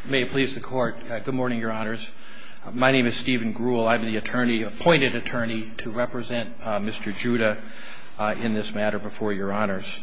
May it please the Court. Good morning, Your Honors. My name is Stephen Gruhl. I'm the attorney, appointed attorney, to represent Mr. Judah in this matter before Your Honors.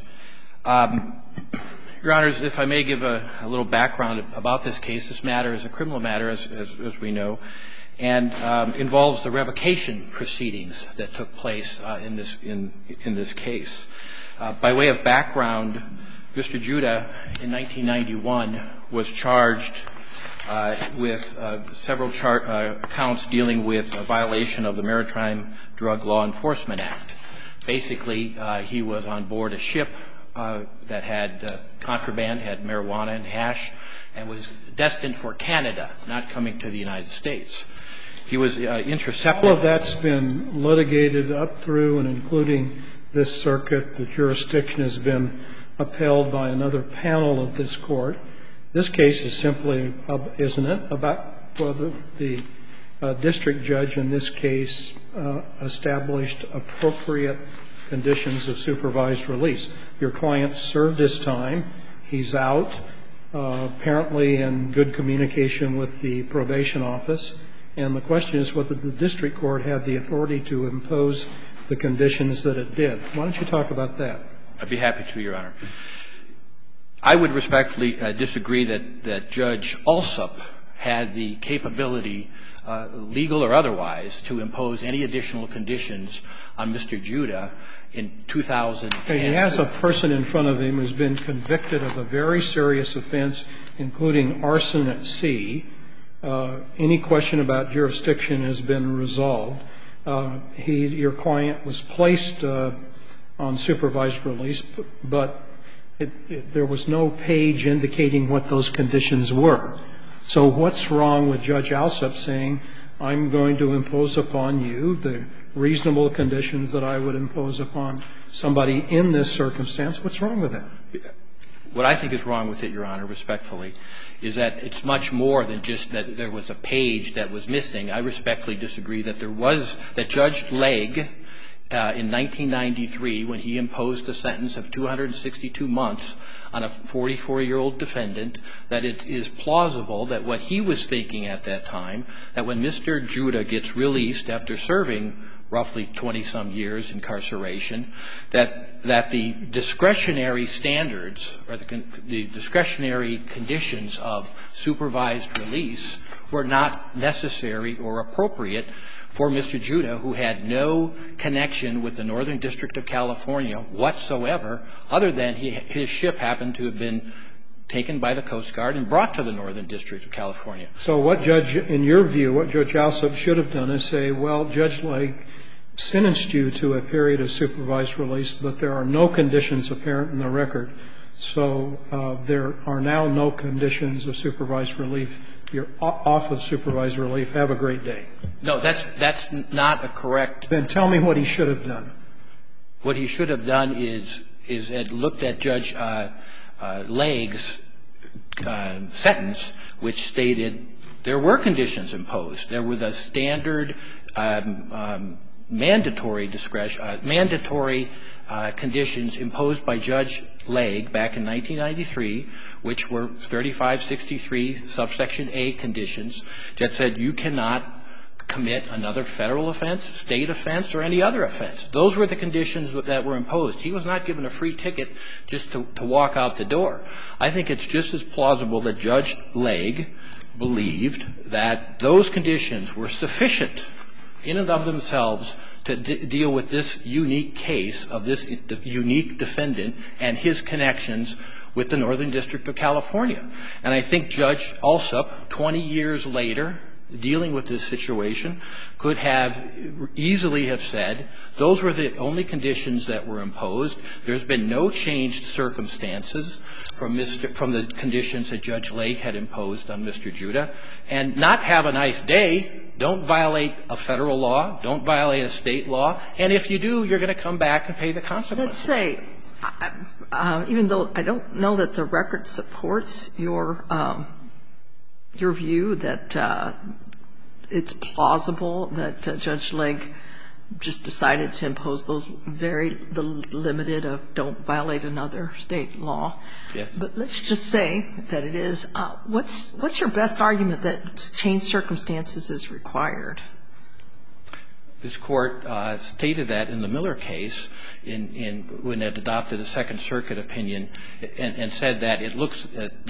Your Honors, if I may give a little background about this case, this matter is a criminal matter, as we know, and involves the revocation proceedings that took place in this case. By way of background, Mr. Judah, in 1991, was charged with several counts dealing with a violation of the Maritime Drug Law Enforcement Act. Basically, he was on board a ship that had contraband, had marijuana and hash, and was destined for Canada, not coming to the United States. He was intercepted. All of that's been litigated up through and including this circuit. The jurisdiction has been upheld by another panel of this Court. This case is simply, isn't it, about whether the district judge in this case established appropriate conditions of supervised release. Your client served his time. He's out, apparently in good communication with the probation office. And the question is whether the district court had the authority to impose the conditions that it did. Why don't you talk about that? I'd be happy to, Your Honor. I would respectfully disagree that Judge Alsup had the capability, legal or otherwise, to impose any additional conditions on Mr. Judah in 2010. He has a person in front of him who's been convicted of a very serious offense, including arson at sea. Any question about jurisdiction has been resolved. Your client was placed on supervised release, but there was no page indicating what those conditions were. So what's wrong with Judge Alsup saying, I'm going to impose upon you the reasonable conditions that I would impose upon somebody in this circumstance? What's wrong with that? What I think is wrong with it, Your Honor, respectfully, is that it's much more than just that there was a page that was missing. I respectfully disagree that there was, that Judge Legge, in 1993, when he imposed a sentence of 262 months on a 44-year-old defendant, that it is plausible that what he was thinking at that time, that when Mr. Judah gets released after serving roughly 20-some years incarceration, that the discretionary standards or the discretionary conditions of supervised release were not necessary or appropriate for Mr. Judah, who had no connection with the Northern District of California whatsoever, other than his ship happened to have been taken by the Coast Guard and brought to the Northern District of California. So what Judge, in your view, what Judge Alsup should have done is say, well, Judge Legge sentenced you to a period of supervised release, but there are no conditions apparent in the record. So there are now no conditions of supervised relief. You're off of supervised relief. Have a great day. No, that's not a correct. Then tell me what he should have done. What he should have done is looked at Judge Legge's sentence, which stated there were conditions imposed. There were the standard mandatory conditions imposed by Judge Legge back in 1993, which were 3563 subsection A conditions that said you cannot commit another Federal offense, State offense, or any other offense. Those were the conditions that were imposed. He was not given a free ticket just to walk out the door. I think it's just as plausible that Judge Legge believed that those conditions were sufficient in and of themselves to deal with this unique case of this unique defendant and his connections with the Northern District of California. And I think Judge Alsup, 20 years later, dealing with this situation, could have easily have said those were the only conditions that were imposed. There's been no changed circumstances from the conditions that Judge Legge had imposed on Mr. Judah, and not have a nice day. Don't violate a Federal law. Don't violate a State law. And if you do, you're going to come back and pay the consequences. Let's say, even though I don't know that the record supports your view that it's plausible that Judge Legge just decided to impose those the limited of don't violate another State law. Yes. But let's just say that it is. What's your best argument that changed circumstances is required? This Court stated that in the Miller case when it adopted a Second Circuit opinion and said that it looks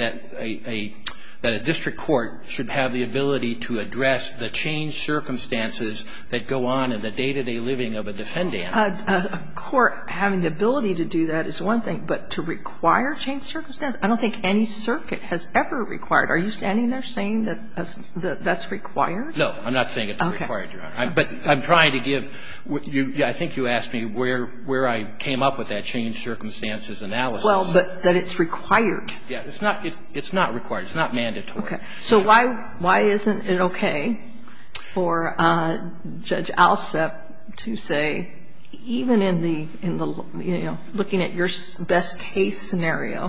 that a district court should have the ability to address the changed circumstances that go on in the day-to-day living of a defendant. A court having the ability to do that is one thing, but to require changed circumstances, I don't think any circuit has ever required. Are you standing there saying that that's required? No, I'm not saying it's required, Your Honor. But I'm trying to give you – I think you asked me where I came up with that changed circumstances analysis. Well, but that it's required. Yeah. It's not required. It's not mandatory. Okay. So why isn't it okay for Judge Alsup to say, even in the you know, looking at your best case scenario,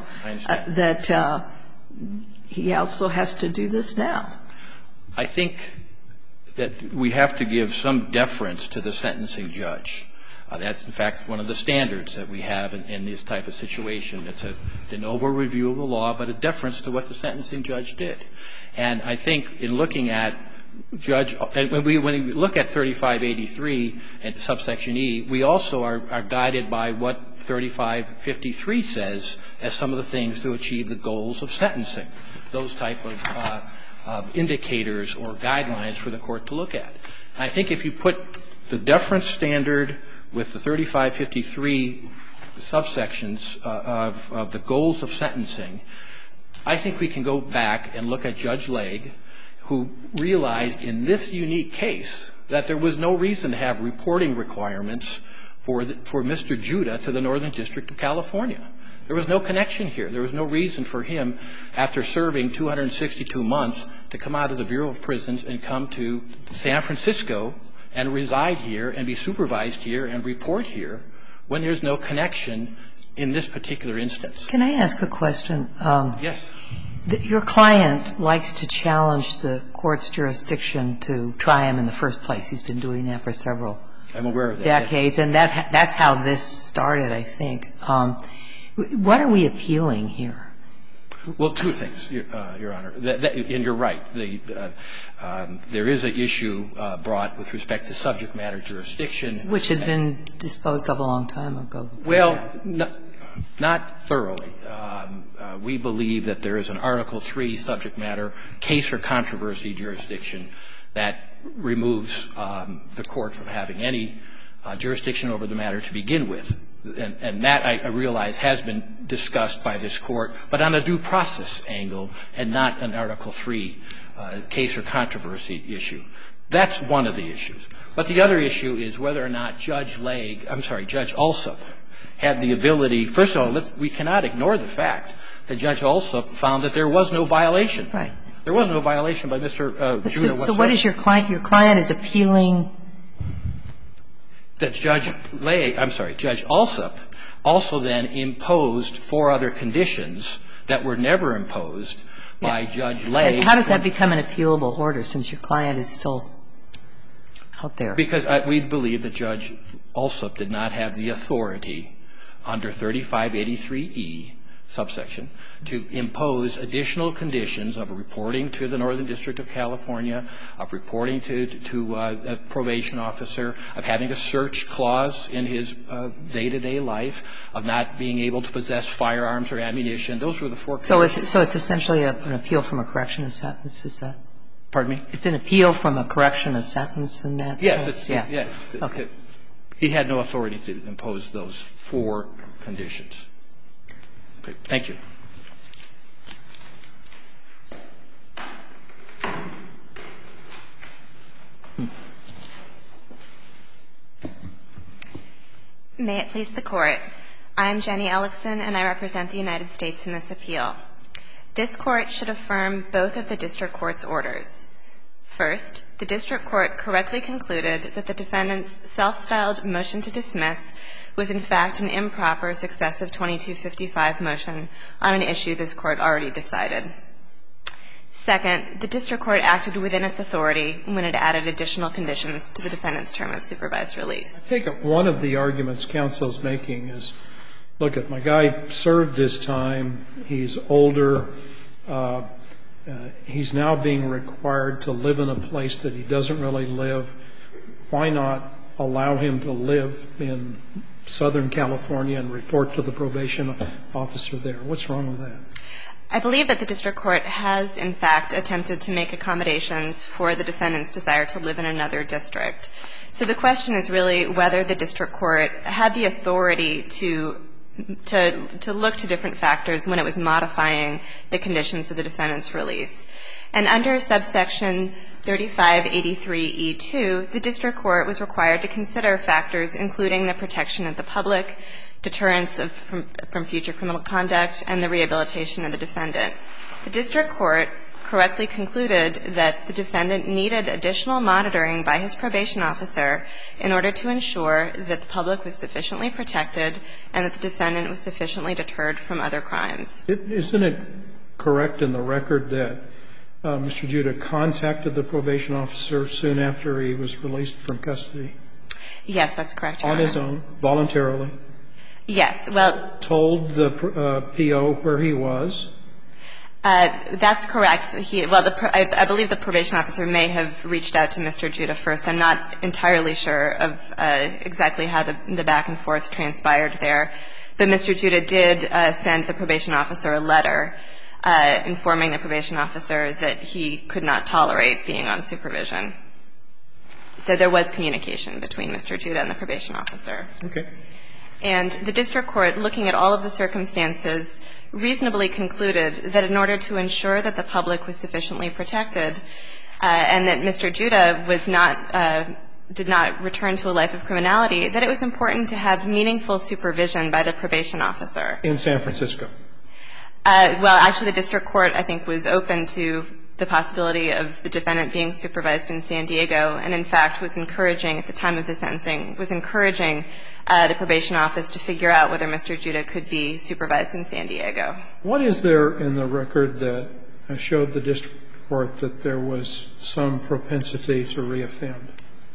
that he also has to do this now? I think that we have to give some deference to the sentencing judge. That's, in fact, one of the standards that we have in this type of situation. It's a de novo review of the law, but a deference to what the sentencing judge did. And I think in looking at Judge – when we look at 3583 and subsection E, we also are guided by what 3553 says as some of the things to achieve the goals of sentencing, those type of indicators or guidelines for the court to look at. I think if you put the deference standard with the 3553 subsections of the goals of sentencing, I think we can go back and look at Judge Legge, who realized in this unique case that there was no reason to have reporting requirements for Mr. Judah to the Northern District of California. There was no connection here. There was no reason for him, after serving 262 months, to come out of the Bureau of Prisons and come to San Francisco and reside here and be supervised here and report here when there's no connection in this particular instance. Can I ask a question? Yes. Your client likes to challenge the court's jurisdiction to try him in the first place. He's been doing that for several decades. I'm aware of that. And that's how this started, I think. What are we appealing here? Well, two things, Your Honor. And you're right. There is an issue brought with respect to subject matter jurisdiction. Which had been disposed of a long time ago. Well, not thoroughly. We believe that there is an Article III subject matter case or controversy jurisdiction that removes the court from having any jurisdiction over the matter to begin with. And that, I realize, has been discussed by this Court, but on a due process angle and not an Article III case or controversy issue. That's one of the issues. But the other issue is whether or not Judge Alsup had the ability. First of all, we cannot ignore the fact that Judge Alsup found that there was no violation. Right. There was no violation by Mr. Judah whatsoever. So what is your client? Your client is appealing? That Judge Alsup also then imposed 4 other conditions that were never imposed by Judge Legge. How does that become an appealable order since your client is still out there? Because we believe that Judge Alsup did not have the authority under 3583E subsection to impose additional conditions of reporting to the Northern District of California, of reporting to a probation officer, of having a search clause in his day-to-day life, of not being able to possess firearms or ammunition. Those were the 4 conditions. So it's essentially an appeal from a correction of sentence, is that? Pardon me? It's an appeal from a correction of sentence in that sense? Yes. Yes. Okay. He had no authority to impose those 4 conditions. Thank you. May it please the Court. I'm Jenny Ellickson, and I represent the United States in this appeal. This Court should affirm both of the district court's orders. First, the district court correctly concluded that the defendant's self-styled motion to dismiss was in fact an improper successive 2255 motion on an issue this Court already decided. Second, the district court acted within its authority when it added additional conditions to the defendant's term of supervised release. I think one of the arguments counsel is making is, look, my guy served his time, he's older, he's now being required to live in a place that he doesn't really live. Why not allow him to live in Southern California and report to the probation officer there? What's wrong with that? I believe that the district court has, in fact, attempted to make accommodations for the defendant's desire to live in another district. So the question is really whether the district court had the authority to look to different factors when it was modifying the conditions of the defendant's release. And under subsection 3583E2, the district court was required to consider factors including the protection of the public, deterrence from future criminal conduct, and the rehabilitation of the defendant. The district court correctly concluded that the defendant needed additional monitoring by his probation officer in order to ensure that the public was sufficiently protected and that the defendant was sufficiently deterred from other crimes. Isn't it correct in the record that Mr. Judah contacted the probation officer soon after he was released from custody? Yes, that's correct, Your Honor. On his own, voluntarily? Yes. Well, told the PO where he was? That's correct. I believe the probation officer may have reached out to Mr. Judah first. I'm not entirely sure of exactly how the back and forth transpired there. But Mr. Judah did send the probation officer a letter informing the probation officer that he could not tolerate being on supervision. So there was communication between Mr. Judah and the probation officer. Okay. And the district court, looking at all of the circumstances, reasonably concluded that in order to ensure that the public was sufficiently protected and that Mr. Judah was not did not return to a life of criminality, that it was important to have meaningful supervision by the probation officer. In San Francisco? Well, actually, the district court, I think, was open to the possibility of the defendant being supervised in San Diego and, in fact, was encouraging, at the time of the sentencing, was encouraging the probation office to figure out whether Mr. Judah could be supervised in San Diego. What is there in the record that showed the district court that there was some propensity to reoffend?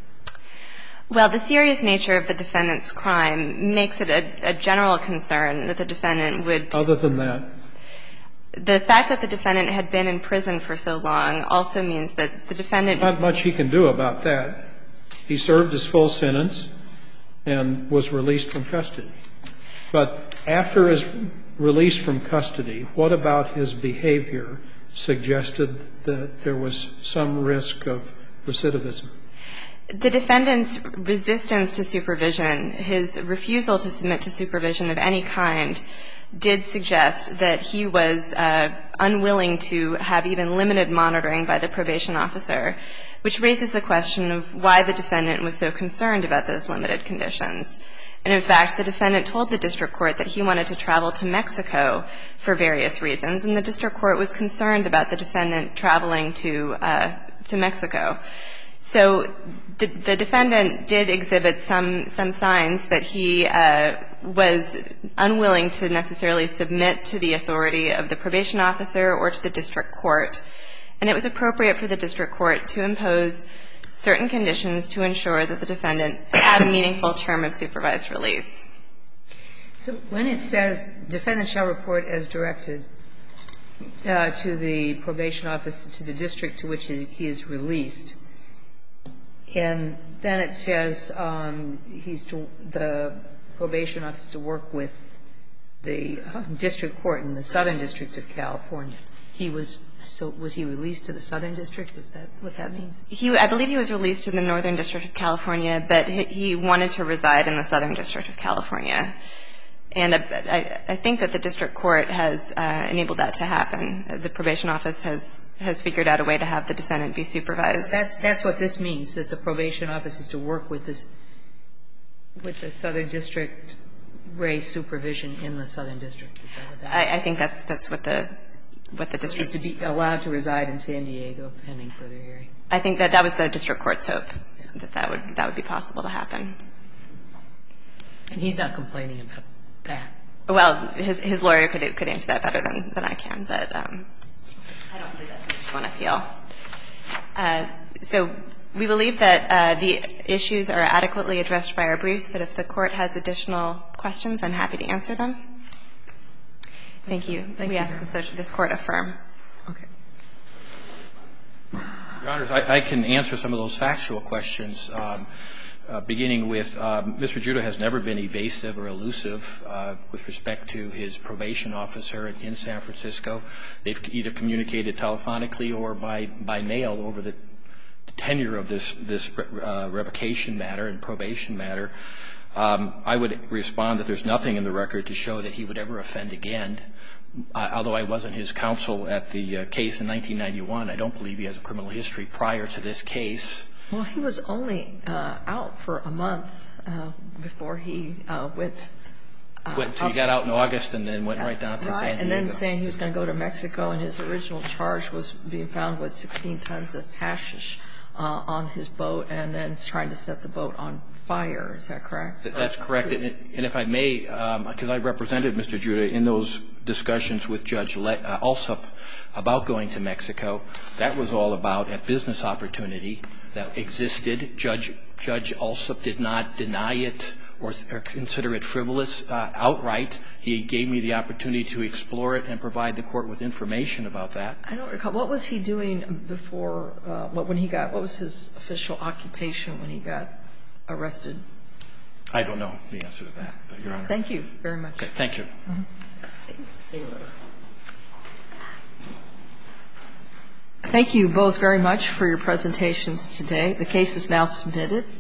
Well, the serious nature of the defendant's crime makes it a general concern that the defendant would. Other than that? The fact that the defendant had been in prison for so long also means that the defendant. Not much he can do about that. He served his full sentence and was released from custody. But after his release from custody, what about his behavior suggested that there was some risk of recidivism? The defendant's resistance to supervision, his refusal to submit to supervision of any kind, did suggest that he was unwilling to have even limited monitoring by the probation officer, which raises the question of why the defendant was so concerned about those limited conditions. And, in fact, the defendant told the district court that he wanted to travel to Mexico for various reasons, and the district court was concerned about the defendant traveling to Mexico. So the defendant did exhibit some signs that he was unwilling to necessarily submit to the authority of the probation officer or to the district court. And it was appropriate for the district court to impose certain conditions to ensure that the defendant had a meaningful term of supervised release. So when it says defendant shall report as directed to the probation office, to the district to which he is released, and then it says the probation office to work with the district court in the Southern District of California. Was he released to the Southern District? Is that what that means? I believe he was released to the Northern District of California, but he wanted to reside in the Southern District of California. And I think that the district court has enabled that to happen. The probation office has figured out a way to have the defendant be supervised. That's what this means, that the probation office is to work with the Southern District raise supervision in the Southern District. Is that what that means? I think that's what the district. Is to be allowed to reside in San Diego pending further hearing. I think that was the district court's hope, that would be possible to happen. And he's not complaining about that. Well, his lawyer could answer that better than I can, but I don't believe that's the issue. briefed on appeal. So we believe that the issues are adequately addressed by our briefs, but if the Court has additional questions, I'm happy to answer them. Thank you. We ask that this Court affirm. Okay. Your Honors, I can answer some of those factual questions, beginning with Mr. Judah has never been evasive or elusive with respect to his probation officer in San Francisco. They've either communicated telephonically or by mail over the tenure of this revocation matter and probation matter. I would respond that there's nothing in the record to show that he would ever offend again. Although I wasn't his counsel at the case in 1991, I don't believe he has a criminal history prior to this case. Well, he was only out for a month before he went. He got out in August and then went right down to San Diego. Right, and then saying he was going to go to Mexico, and his original charge was being found with 16 tons of hashish on his boat and then trying to set the boat on fire. Is that correct? That's correct. And if I may, because I represented Mr. Judah in those discussions with Judge Alsup about going to Mexico, that was all about a business opportunity that existed. Judge Alsup did not deny it or consider it frivolous outright. He gave me the opportunity to explore it and provide the Court with information about that. I don't recall. What was he doing before, when he got, what was his official occupation when he got arrested? I don't know the answer to that, Your Honor. Thank you very much. Okay, thank you. Thank you both very much for your presentations today. The case is now submitted.